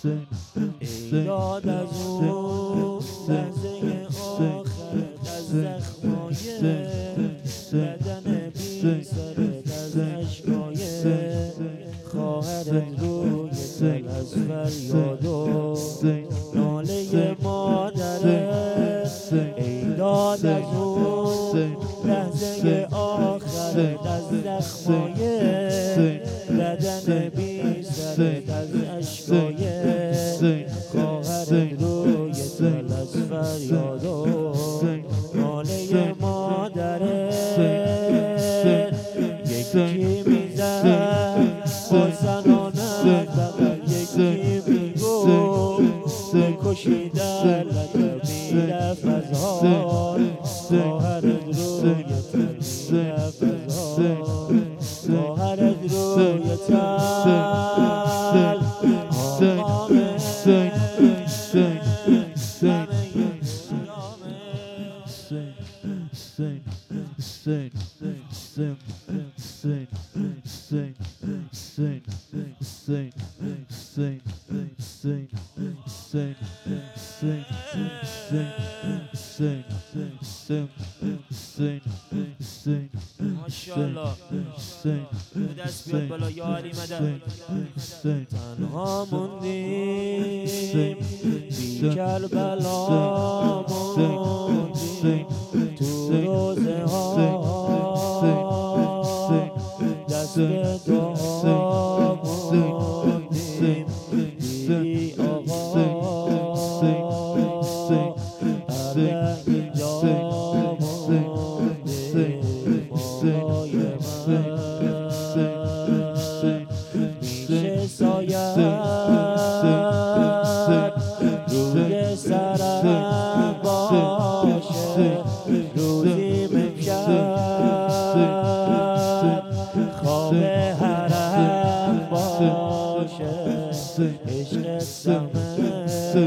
ای داد از اون لحظه آخر از زخمای بدن بی سرت از اشکای خواهرت روی دل از فریاد و ناله مادرت ای داد از اون لحظه آخر از زخمای بدن بی سرت از اشکای خواهرت روی دل از فریاد و ناله مادرت یکی میزد با زنانت بغل یکی میگفت بکشی در لطف میرفت از حال خواهرت روی تل میرفت از حال خواهرت روی تل ماشاءالله دست بیاد بالا یا علی مدد تنها موندیم بی کربلا موندیم تو روزه ها دست دعا موندیم بی آقا هر اینجا میشه سایت روی سرم باشه روزی امشب خواب حرم باشه عشق سمه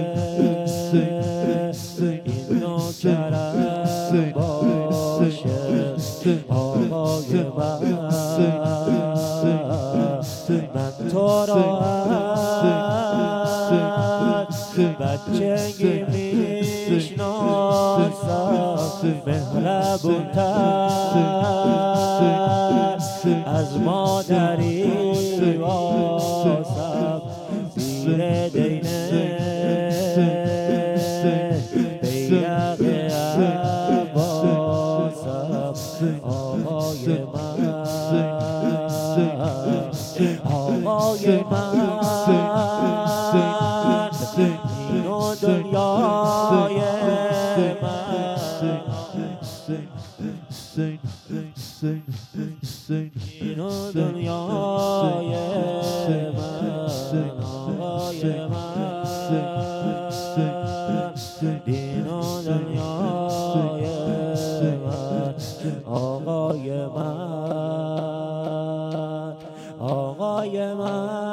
این نوکرم باشه آقای من تو را از بچگی میشناسم مهربون‌تر از مادری واسم زیر دینه بیرق عباسم آقای من آقای من این و دنیای من این و دنیای من آقای من این و دنیای من آقای من آقای من